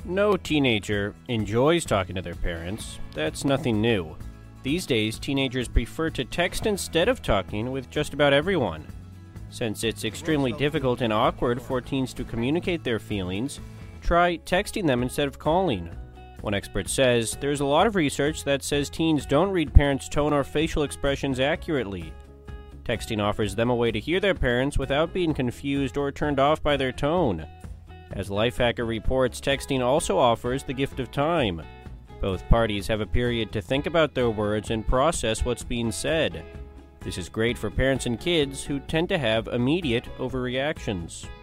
No teenager enjoys talking to their parents. That's nothing new. These days, teenagers prefer to text instead of talking with just about everyone. Since it's extremely difficult and awkward for teens to communicate their feelings, try texting them instead of calling. One expert says there's a lot of research that says teens don't read parents' tone or facial expressions accurately. Texting offers them a way to hear their parents without being confused or turned off by their tone. As Lifehacker reports, texting also offers the gift of time. Both parties have a period to think about their words and process what's being said. This is great for parents and kids who tend to have immediate overreactions.